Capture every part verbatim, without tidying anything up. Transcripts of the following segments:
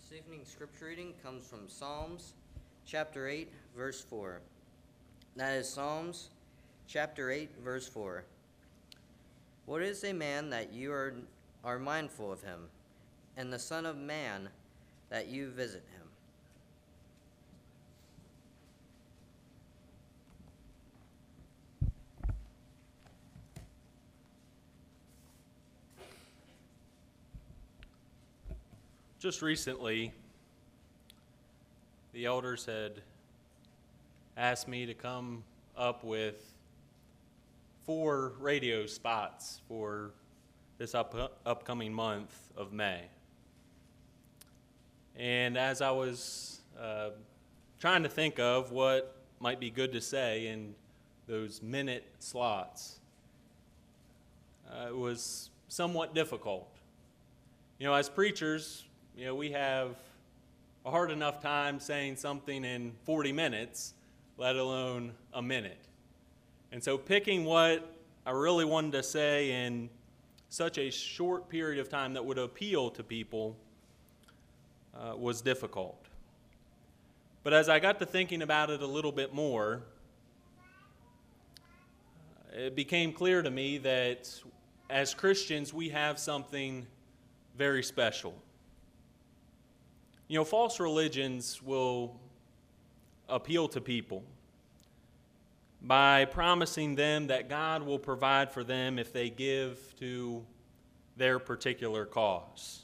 This evening's scripture reading comes from Psalms chapter eight, verse four. That is Psalms chapter eight, verse four. What is a man that you are, are mindful of him, and the Son of Man that you visit him? Just recently, the elders had asked me to come up with four radio spots for this up, upcoming month of May. And as I was uh, trying to think of what might be good to say in those minute slots, uh, it was somewhat difficult. You know, as preachers, you know, we have a hard enough time saying something in forty minutes, let alone a minute. And so picking what I really wanted to say in such a short period of time that would appeal to people uh, was difficult. But as I got to thinking about it a little bit more, it became clear to me that as Christians, we have something very special. You know, false religions will appeal to people by promising them that God will provide for them if they give to their particular cause.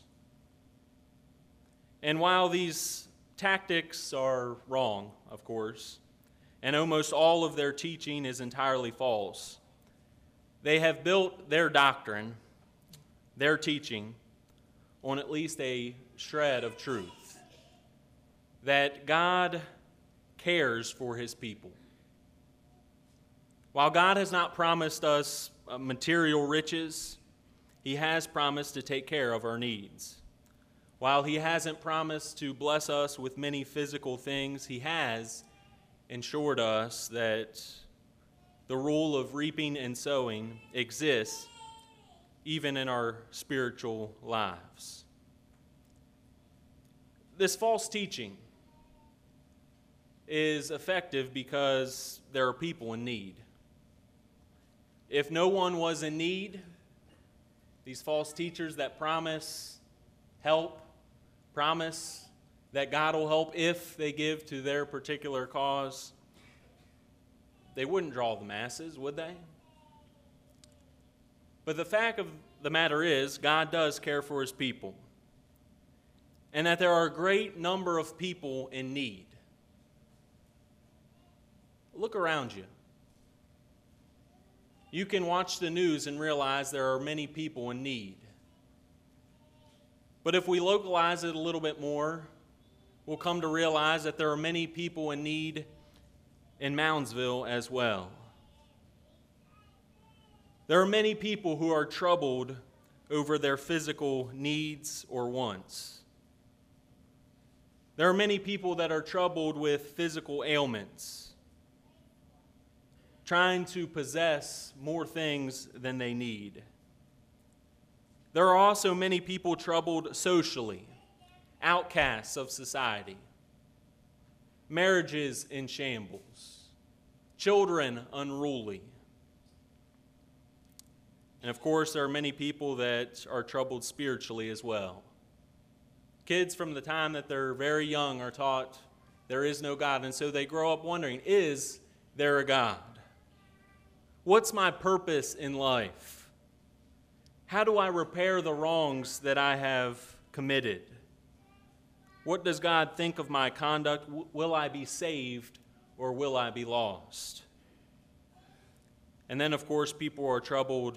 And while these tactics are wrong, of course, and almost all of their teaching is entirely false, they have built their doctrine, their teaching, on at least a shred of truth. That God cares for his people. While God has not promised us uh, material riches, he has promised to take care of our needs. While he hasn't promised to bless us with many physical things, he has ensured us that the rule of reaping and sowing exists even in our spiritual lives. This false teaching is effective because there are people in need. If no one was in need, these false teachers that promise help, promise that God will help if they give to their particular cause, they wouldn't draw the masses, would they? But the fact of the matter is, God does care for his people, and that there are a great number of people in need. Look around you. You can watch the news and realize there are many people in need. But if we localize it a little bit more, we'll come to realize that there are many people in need in Moundsville as well. There are many people who are troubled over their physical needs or wants. There are many people that are troubled with physical ailments, trying to possess more things than they need. There are also many people troubled socially, outcasts of society, marriages in shambles, children unruly. And of course, there are many people that are troubled spiritually as well. Kids from the time that they're very young are taught there is no God, and so they grow up wondering, is there a God? What's my purpose in life? How do I repair the wrongs that I have committed? What does God think of my conduct? Will I be saved or will I be lost? And then, of course, people are troubled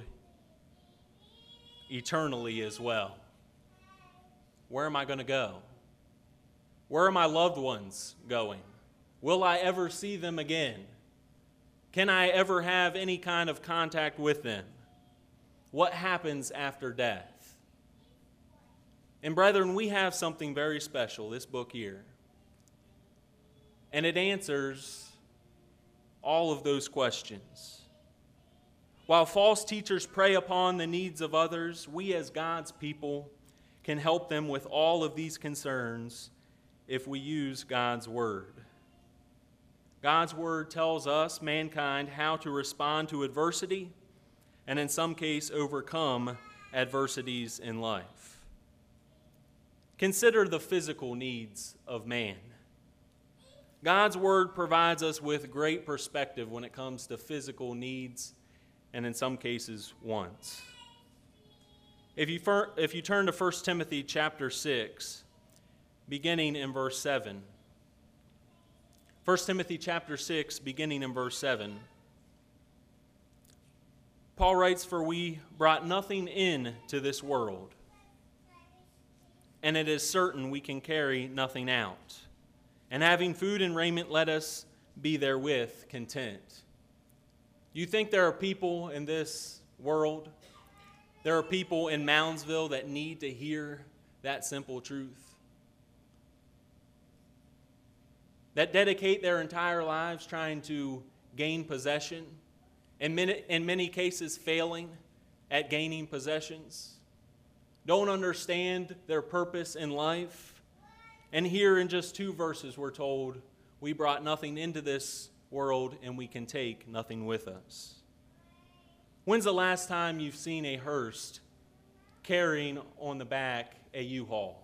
eternally as well. Where am I going to go? Where are my loved ones going? Will I ever see them again? Can I ever have any kind of contact with them? What happens after death? And brethren, we have something very special, this book here. And it answers all of those questions. While false teachers prey upon the needs of others, we as God's people can help them with all of these concerns if we use God's Word. God's Word tells us, mankind, how to respond to adversity and in some case overcome adversities in life. Consider the physical needs of man. God's Word provides us with great perspective when it comes to physical needs and in some cases wants. If you, fir- if you turn to First Timothy chapter six, beginning in verse seven. First Timothy chapter six, beginning in verse seven. Paul writes, "For we brought nothing into this world, and it is certain we can carry nothing out. And having food and raiment, let us be therewith content." Do you think there are people in this world, there are people in Moundsville that need to hear that simple truth? That dedicate their entire lives trying to gain possession, and many, in many cases failing at gaining possessions, don't understand their purpose in life. And here in just two verses we're told, we brought nothing into this world and we can take nothing with us. When's the last time you've seen a hearse carrying on the back a U-Haul?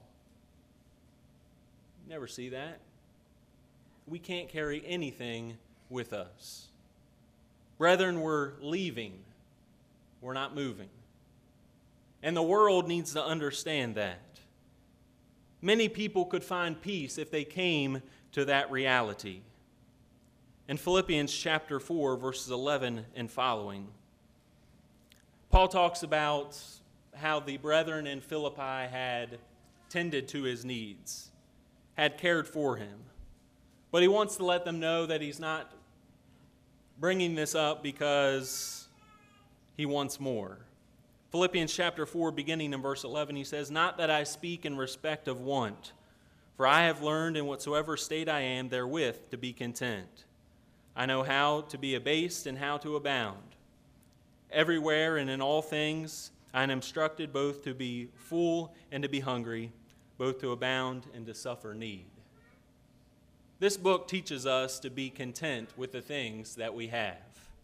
Never see that. We can't carry anything with us. Brethren, we're leaving. We're not moving. And the world needs to understand that. Many people could find peace if they came to that reality. In Philippians chapter four, verses eleven and following, Paul talks about how the brethren in Philippi had tended to his needs, had cared for him. But he wants to let them know that he's not bringing this up because he wants more. Philippians chapter four, beginning in verse eleven, he says, "Not that I speak in respect of want, for I have learned in whatsoever state I am therewith to be content. I know how to be abased and how to abound. Everywhere and in all things I am instructed both to be full and to be hungry, both to abound and to suffer need." This book teaches us to be content with the things that we have.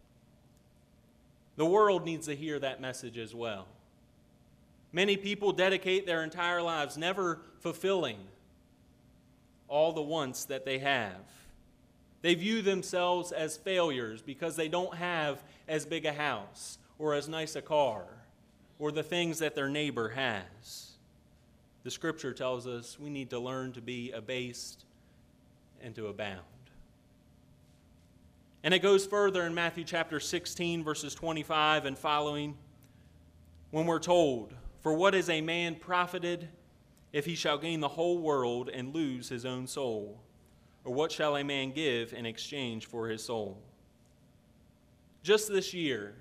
The world needs to hear that message as well. Many people dedicate their entire lives never fulfilling all the wants that they have. They view themselves as failures because they don't have as big a house or as nice a car or the things that their neighbor has. The scripture tells us we need to learn to be abased and to abound. And it goes further in Matthew chapter sixteen, verses twenty-five and following, when we're told, "For what is a man profited if he shall gain the whole world and lose his own soul? Or what shall a man give in exchange for his soul?" Just this year,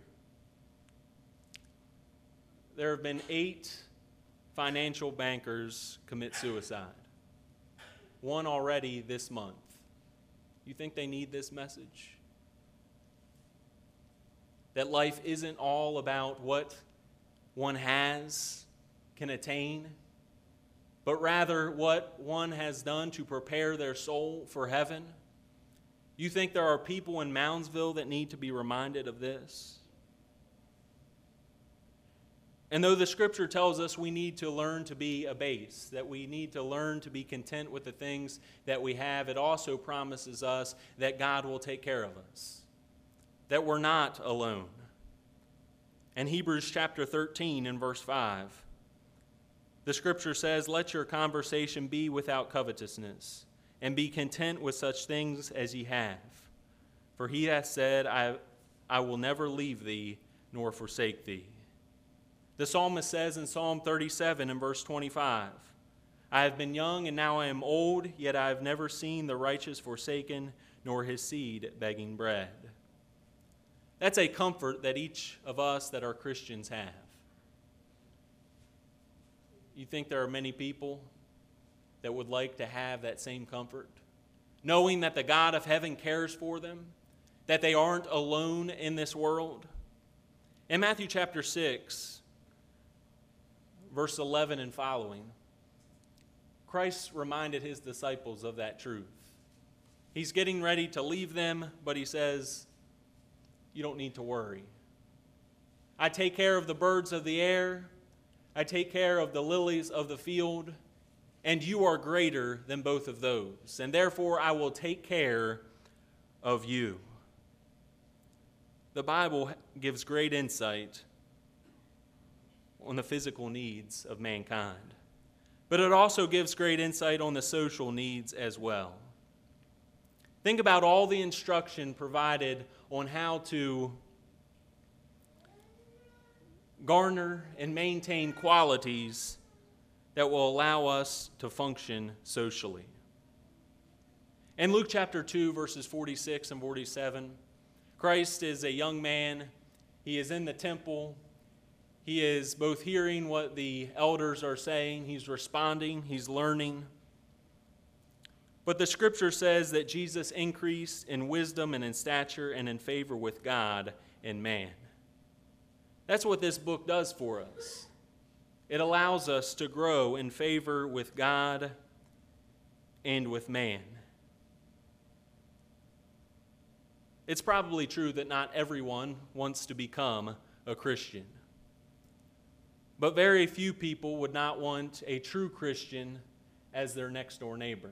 there have been eight financial bankers commit suicide. One already this month. You think they need this message? That life isn't all about what one has, can attain, but rather what one has done to prepare their soul for heaven? You think there are people in Moundsville that need to be reminded of this? And though the scripture tells us we need to learn to be abased, that we need to learn to be content with the things that we have, it also promises us that God will take care of us, that we're not alone. In Hebrews chapter thirteen and verse five, the scripture says, "Let your conversation be without covetousness, and be content with such things as ye have. For he hath said, I, I will never leave thee nor forsake thee." The psalmist says in Psalm thirty-seven and verse twenty-five, "I have been young and now I am old, yet I have never seen the righteous forsaken, nor his seed begging bread." That's a comfort that each of us that are Christians have. You think there are many people that would like to have that same comfort, knowing that the God of heaven cares for them, that they aren't alone in this world? In Matthew chapter six, verse eleven and following, Christ reminded his disciples of that truth. He's getting ready to leave them, but he says, you don't need to worry. I take care of the birds of the air. I take care of the lilies of the field, and you are greater than both of those, and therefore I will take care of you. The Bible gives great insight on the physical needs of mankind, but it also gives great insight on the social needs as well. Think about all the instruction provided on how to garner and maintain qualities that will allow us to function socially. In Luke chapter two, verses forty-six and forty-seven, Christ is a young man. He is in the temple. He is both hearing what the elders are saying, he's responding, he's learning. But the scripture says that Jesus increased in wisdom and in stature and in favor with God and man. That's what this book does for us. It allows us to grow in favor with God and with man. It's probably true that not everyone wants to become a Christian. But very few people would not want a true Christian as their next door neighbor.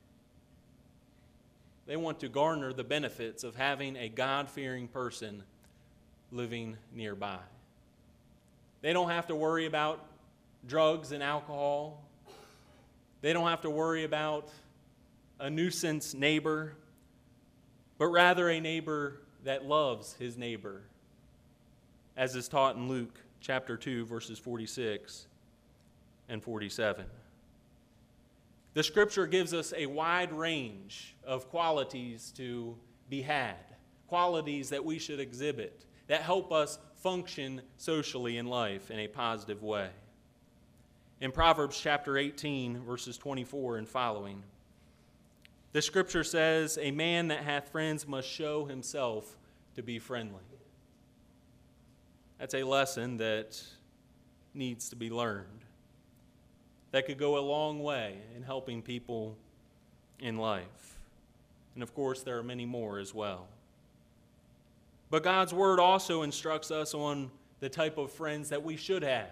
They want to garner the benefits of having a God-fearing person living nearby. They don't have to worry about drugs and alcohol. They don't have to worry about a nuisance neighbor, but rather a neighbor that loves his neighbor, as is taught in Luke chapter two, verses forty-six and forty-seven. The scripture gives us a wide range of qualities to be had, qualities that we should exhibit, that help us function socially in life in a positive way. In Proverbs chapter eighteen, verses twenty-four and following, the scripture says, "A man that hath friends must show himself to be friendly." That's a lesson that needs to be learned. That could go a long way in helping people in life. And of course, there are many more as well. But God's word also instructs us on the type of friends that we should have.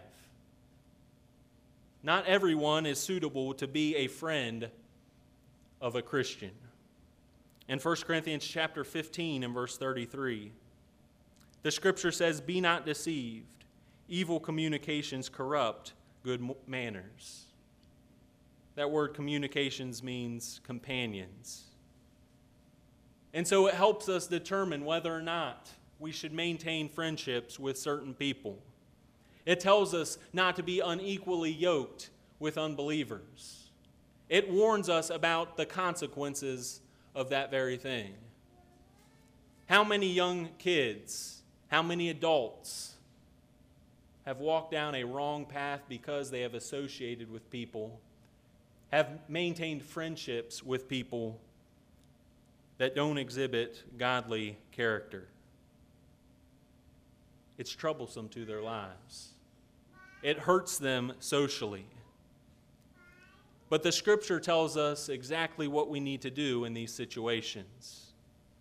Not everyone is suitable to be a friend of a Christian. In First Corinthians chapter fifteen and verse thirty-three, the scripture says, "Be not deceived. Evil communications corrupt good manners." That word communications means companions. And so it helps us determine whether or not we should maintain friendships with certain people. It tells us not to be unequally yoked with unbelievers. It warns us about the consequences of that very thing. How many young kids, how many adults have walked down a wrong path because they have associated with people, have maintained friendships with people that don't exhibit godly character? It's troublesome to their lives. It hurts them socially. But the scripture tells us exactly what we need to do in these situations.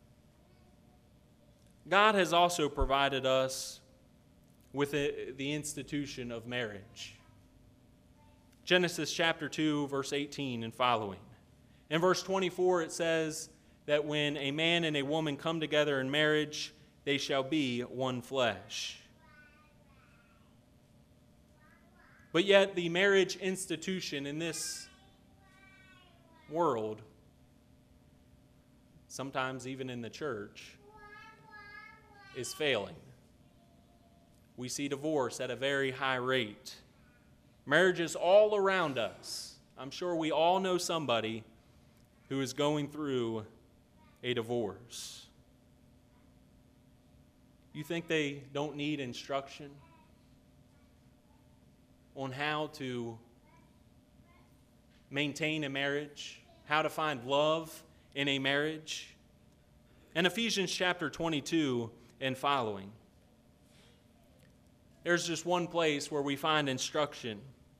God has also provided us with the institution of marriage. Genesis chapter two, verse eighteen and following. In verse twenty-four, it says that when a man and a woman come together in marriage, they shall be one flesh. But yet the marriage institution in this world, sometimes even in the church, is failing. We see divorce at a very high rate. Marriages all around us. I'm sure we all know somebody who is going through a divorce. You think they don't need instruction on how to maintain a marriage, how to find love in a marriage? In Ephesians chapter twenty-two and following, there's just one place where we find instruction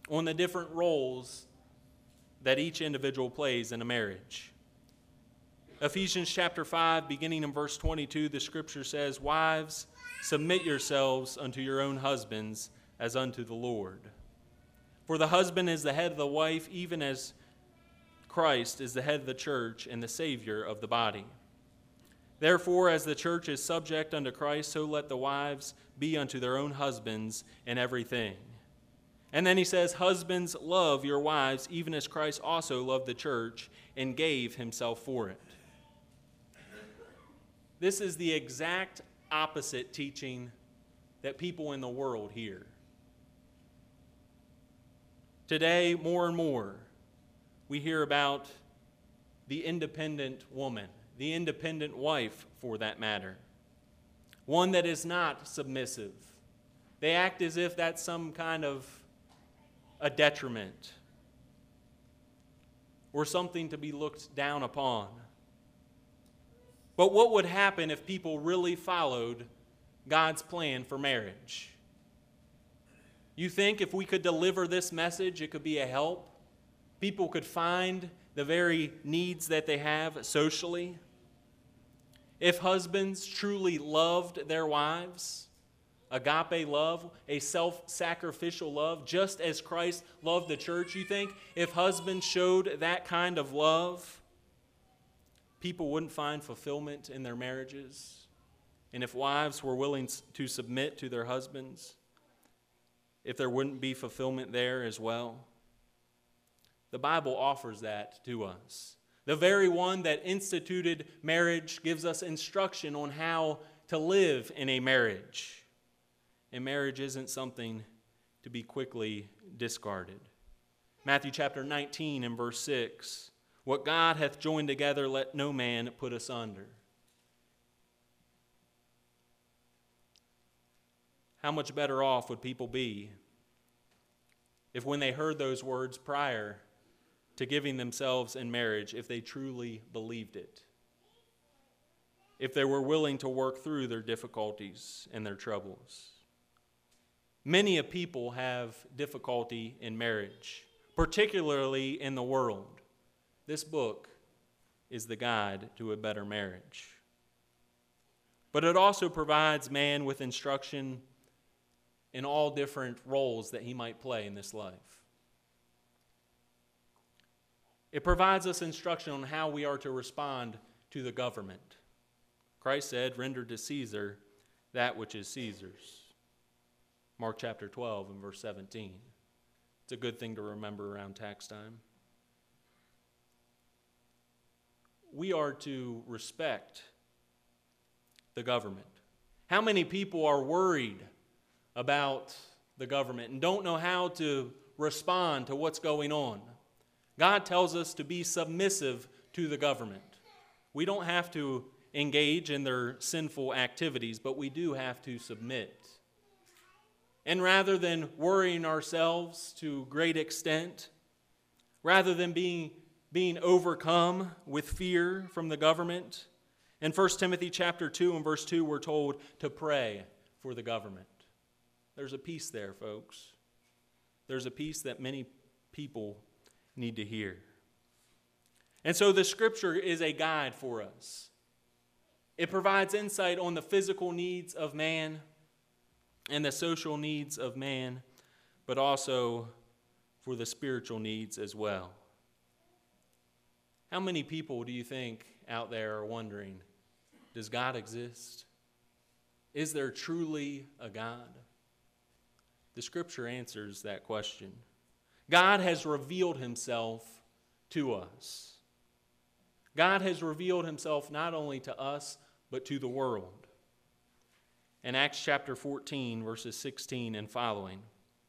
on the different roles that each individual plays in a marriage. Ephesians chapter five, beginning in verse twenty-two, the scripture says, "Wives, submit yourselves unto your own husbands as unto the Lord. For the husband is the head of the wife, even as Christ is the head of the church and the Savior of the body. Therefore, as the church is subject unto Christ, so let the wives be unto their own husbands in everything." And then he says, "Husbands, love your wives, even as Christ also loved the church and gave himself for it." This is the exact opposite teaching that people in the world hear. Today, more and more, we hear about the independent woman, the independent wife for that matter, one that is not submissive. They act as if that's some kind of a detriment or something to be looked down upon. But what would happen if people really followed God's plan for marriage? You think if we could deliver this message, it could be a help? People could find the very needs that they have socially? If husbands truly loved their wives, agape love, a self-sacrificial love, just as Christ loved the church, you think if husbands showed that kind of love, people wouldn't find fulfillment in their marriages? And if wives were willing to submit to their husbands, if there wouldn't be fulfillment there as well? The Bible offers that to us. The very one that instituted marriage gives us instruction on how to live in a marriage. And marriage isn't something to be quickly discarded. Matthew chapter nineteen and verse six, "What God hath joined together, let no man put asunder." How much better off would people be if when they heard those words prior to giving themselves in marriage, if they truly believed it? If they were willing to work through their difficulties and their troubles? Many a people have difficulty in marriage, particularly in the world. This book is the guide to a better marriage. But it also provides man with instruction in all different roles that he might play in this life. It provides us instruction on how we are to respond to the government. Christ said, "Render to Caesar that which is Caesar's." Mark chapter twelve and verse seventeen. It's a good thing to remember around tax time. We are to respect the government. How many people are worried about the government and don't know how to respond to what's going on? God tells us to be submissive to the government. We don't have to engage in their sinful activities, but we do have to submit. And rather than worrying ourselves to great extent, rather than being, being overcome with fear from the government, in First Timothy chapter two and verse two, we're told to pray for the government. There's a peace there, folks. There's a peace that many people need to hear. And so the scripture is a guide for us. It provides insight on the physical needs of man and the social needs of man, but also for the spiritual needs as well. How many people do you think out there are wondering, does God exist? Is there truly a God? The scripture answers that question. God has revealed himself to us. God has revealed himself not only to us, but to the world. In Acts chapter fourteen, verses sixteen and following,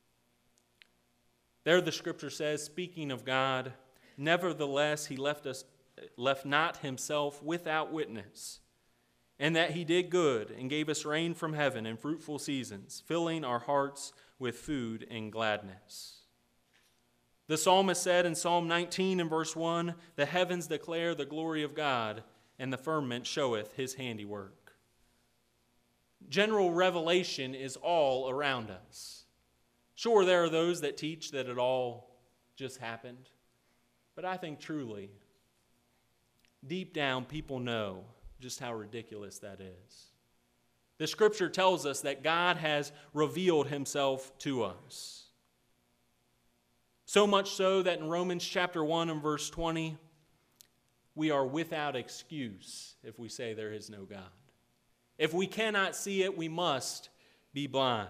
there the scripture says, speaking of God, "Nevertheless, he left us, left not himself without witness, and that he did good and gave us rain from heaven and fruitful seasons, filling our hearts with food and gladness." The psalmist said in Psalm nineteen and verse one, "The heavens declare the glory of God, and the firmament showeth his handiwork." General revelation is all around us. Sure, there are those that teach that it all just happened, but I think truly, deep down, people know just how ridiculous that is. The Scripture tells us that God has revealed himself to us. So much so that in Romans chapter one and verse twenty, we are without excuse if we say there is no God. If we cannot see it, we must be blind,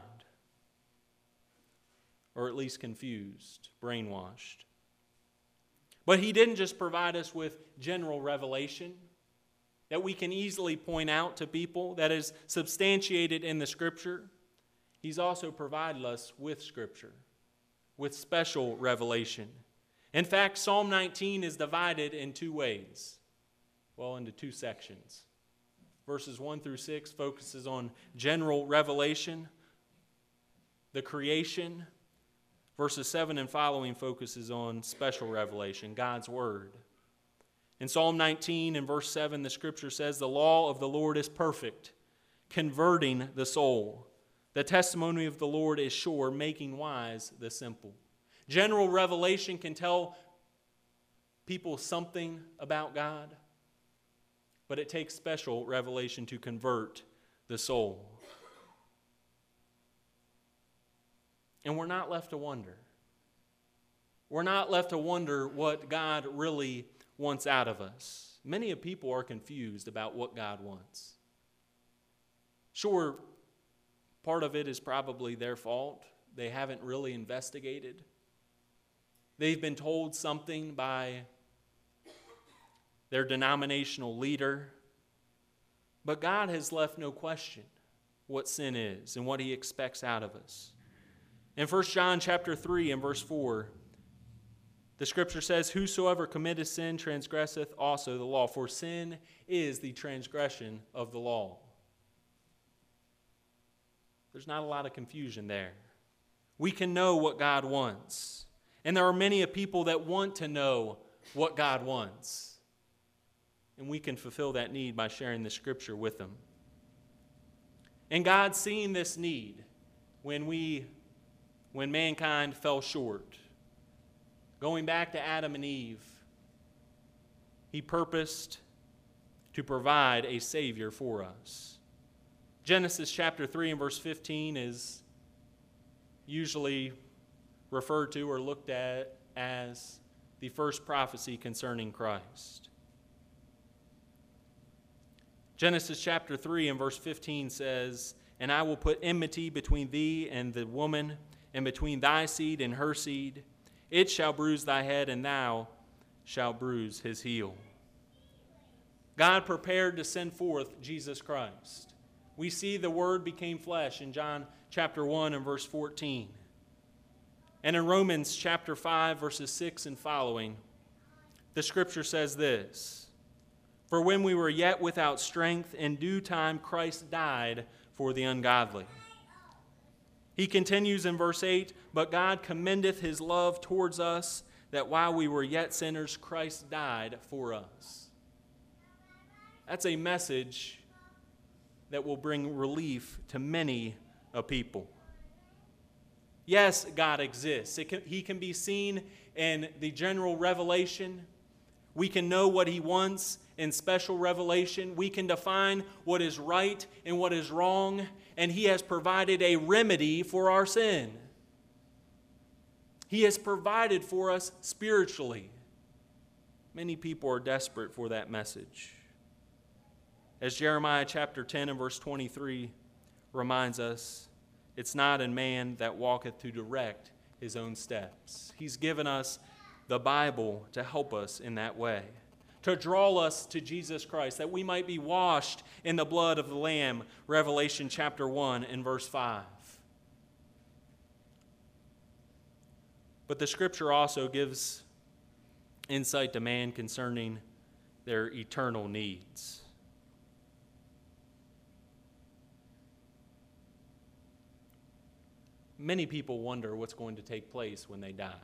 or at least confused, brainwashed. But he didn't just provide us with general revelation that we can easily point out to people that is substantiated in the Scripture. He's also provided us with Scripture, with special revelation. In fact, Psalm nineteen is divided in two ways, well, into two sections. Verses one through six focuses on general revelation, the creation. Verses seven and following focuses on special revelation, God's Word. In Psalm nineteen and verse seven, the Scripture says, "The law of the Lord is perfect, converting the soul. The testimony of the Lord is sure, making wise the simple." General revelation can tell people something about God, but it takes special revelation to convert the soul. And we're not left to wonder. We're not left to wonder what God really wants out of us. Many of people are confused about what God wants. Sure, part of it is probably their fault. They haven't really investigated. They've been told something by their denominational leader. But God has left no question what sin is and what he expects out of us. In First John chapter three and verse four, the Scripture says, "Whosoever committeth sin transgresseth also the law, for sin is the transgression of the law." There's not a lot of confusion there. We can know what God wants. And there are many people that want to know what God wants. And we can fulfill that need by sharing the Scripture with them. And God, seeing this need when we, when mankind fell short, going back to Adam and Eve, he purposed to provide a Savior for us. Genesis chapter three and verse fifteen is usually referred to or looked at as the first prophecy concerning Christ. Genesis chapter three and verse fifteen says, "And I will put enmity between thee and the woman, and between thy seed and her seed. It shall bruise thy head, and thou shalt bruise his heel." God prepared to send forth Jesus Christ. We see the Word became flesh in John chapter one and verse fourteen. And in Romans chapter five, verses six and following, the Scripture says this, "For when we were yet without strength, in due time Christ died for the ungodly." He continues in verse eight, "But God commendeth his love towards us, that while we were yet sinners, Christ died for us." That's a message that will bring relief to many a people. Yes, God exists. It can, he can be seen in the general revelation. We can know what he wants in special revelation. We can define what is right and what is wrong, and he has provided a remedy for our sin. He has provided for us spiritually. Many people are desperate for that message. As Jeremiah chapter ten and verse twenty-three reminds us, it's not in man that walketh to direct his own steps. He's given us the Bible to help us in that way, to draw us to Jesus Christ, that we might be washed in the blood of the Lamb, Revelation chapter one and verse five. But the Scripture also gives insight to man concerning their eternal needs. Many people wonder what's going to take place when they die.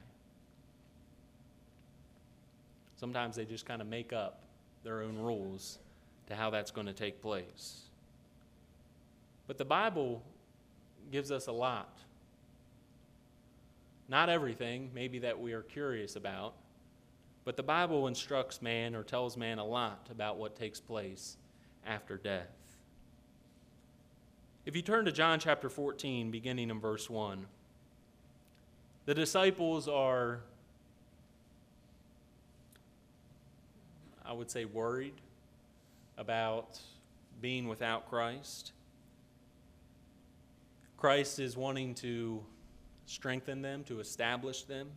Sometimes they just kind of make up their own rules to how that's going to take place. But the Bible gives us a lot not everything, maybe that we are curious about, but the Bible instructs man or tells man a lot about what takes place after death. If you turn to John chapter fourteen, beginning in verse one, the disciples are, I would say, worried about being without Christ. Christ is wanting to strengthen them, to establish them.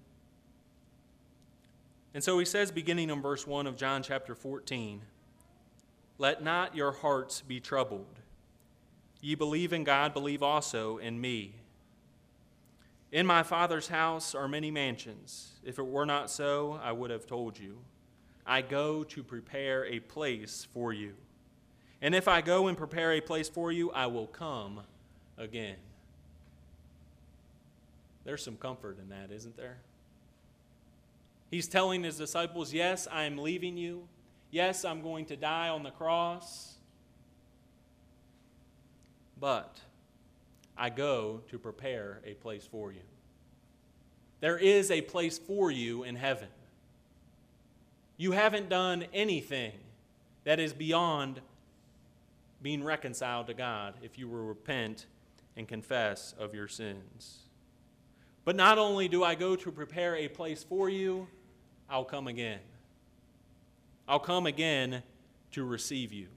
And so he says, beginning in verse one of John chapter fourteen, "Let not your hearts be troubled. Ye believe in God, believe also in me. In my Father's house are many mansions. If it were not so, I would have told you. I go to prepare a place for you. And if I go and prepare a place for you, I will come again." There's some comfort in that, isn't there? He's telling his disciples, yes, I am leaving you. Yes, I'm going to die on the cross. But I go to prepare a place for you. There is a place for you in heaven. You haven't done anything that is beyond being reconciled to God if you will repent and confess of your sins. But not only do I go to prepare a place for you, I'll come again. I'll come again to receive you.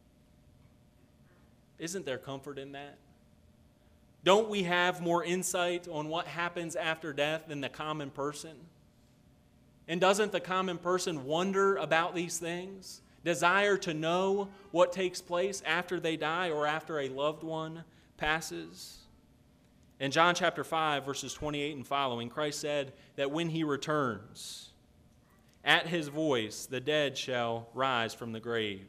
Isn't there comfort in that? Don't we have more insight on what happens after death than the common person? And doesn't the common person wonder about these things? Desire to know what takes place after they die or after a loved one passes? In John chapter five, verses twenty-eight and following, Christ said that when he returns, at his voice the dead shall rise from the grave.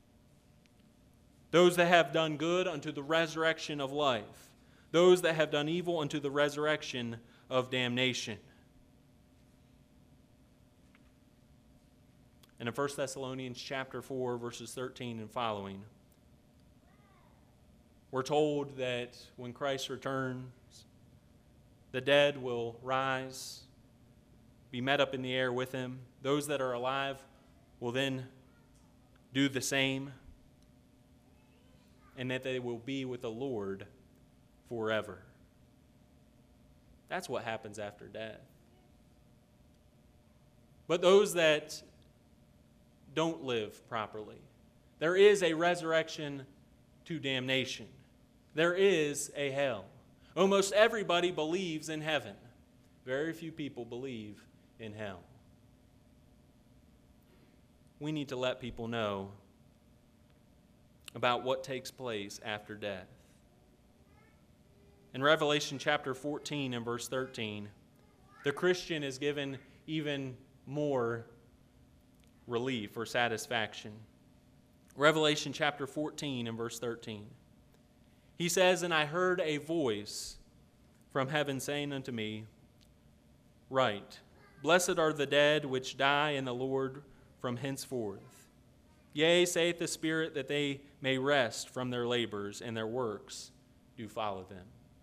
Those that have done good unto the resurrection of life. Those that have done evil unto the resurrection of damnation. And in First Thessalonians chapter four, verses thirteen and following, we're told that when Christ returns, the dead will rise, be met up in the air with him. Those that are alive will then do the same, and that they will be with the Lord forever. That's what happens after death. But those that don't live properly, there is a resurrection to damnation. There is a hell. Almost everybody believes in heaven. Very few people believe in hell. We need to let people know about what takes place after death. In Revelation chapter fourteen and verse thirteen, the Christian is given even more relief or satisfaction. Revelation chapter fourteen and verse thirteen. He says, "And I heard a voice from heaven saying unto me, Write, blessed are the dead which die in the Lord from henceforth. Yea, saith the Spirit, that they may rest from their labors, and their works do follow them."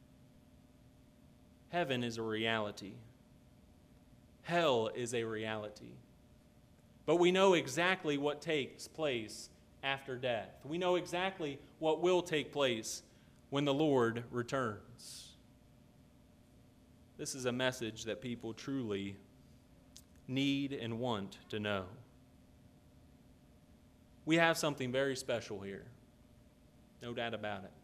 Heaven is a reality. Hell is a reality. But we know exactly what takes place after death. We know exactly what will take place when the Lord returns. This is a message that people truly need and want to know. We have something very special here. No doubt about it.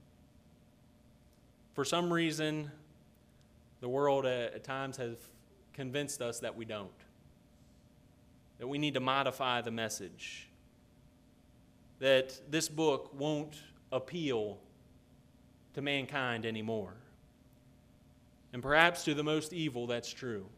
For some reason, the world at, at times has convinced us that we don't. That we need to modify the message. That this book won't appeal to mankind anymore. And perhaps to the most evil, that's true.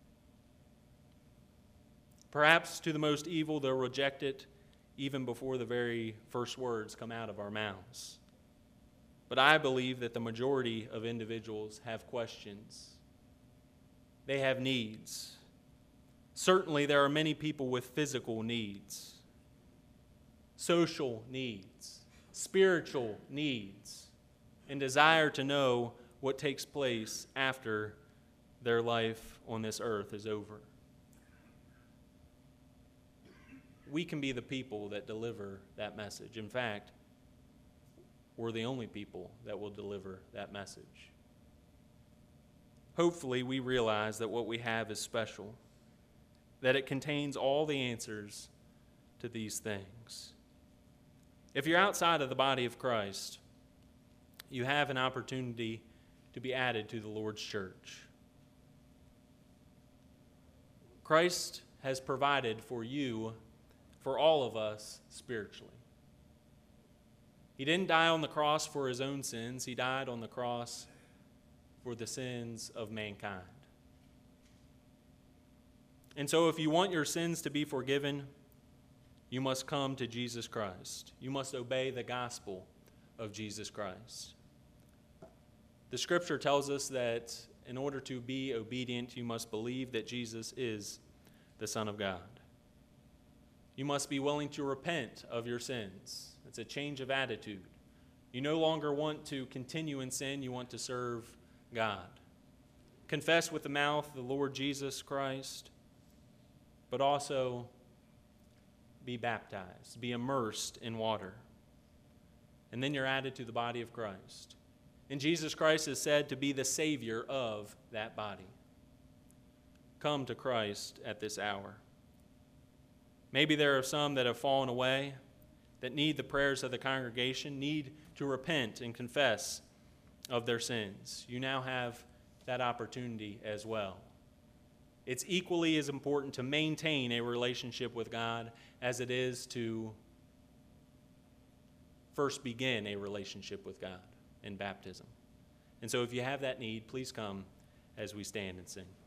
Perhaps to the most evil, they'll reject it even before the very first words come out of our mouths. But I believe that the majority of individuals have questions. They have needs. Certainly, there are many people with physical needs, social needs, spiritual needs, and desire to know what takes place after their life on this earth is over. We can be the people that deliver that message. In fact, we're the only people that will deliver that message. Hopefully, we realize that what we have is special, that it contains all the answers to these things. If you're outside of the body of Christ, you have an opportunity to be added to the Lord's church. Christ has provided for you, for all of us, spiritually. He didn't die on the cross for his own sins. He died on the cross for the sins of mankind. And so if you want your sins to be forgiven, you must come to Jesus Christ. You must obey the gospel of Jesus Christ. The scripture tells us that in order to be obedient, you must believe that Jesus is the Son of God. You must be willing to repent of your sins. It's a change of attitude. You no longer want to continue in sin, you want to serve God. Confess with the mouth the Lord Jesus Christ, but also be baptized, be immersed in water. And then you're added to the body of Christ. And Jesus Christ is said to be the Savior of that body. Come to Christ at this hour. Maybe there are some that have fallen away, that need the prayers of the congregation, need to repent and confess of their sins. You now have that opportunity as well. It's equally as important to maintain a relationship with God as it is to first begin a relationship with God in baptism. And so if you have that need, please come as we stand and sing.